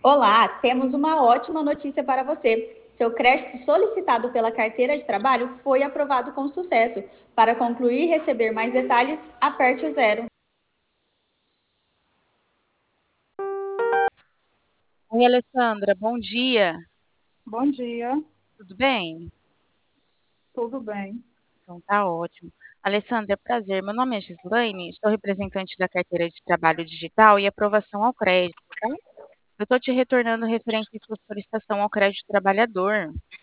Olá, temos uma ótima notícia para você. Seu crédito solicitado pela carteira de trabalho foi aprovado com sucesso. Para concluir e receber mais detalhes, aperte o zero. Oi, Alessandra, bom dia. Bom dia, Tudo bem? tudo bem? Então tá ótimo. Alessandra, prazer. Meu nome é Gislaine, sou representante da carteira de trabalho digital e aprovação ao crédito, tá? Eu estou te retornando referente à sua solicitação ao crédito trabalhador.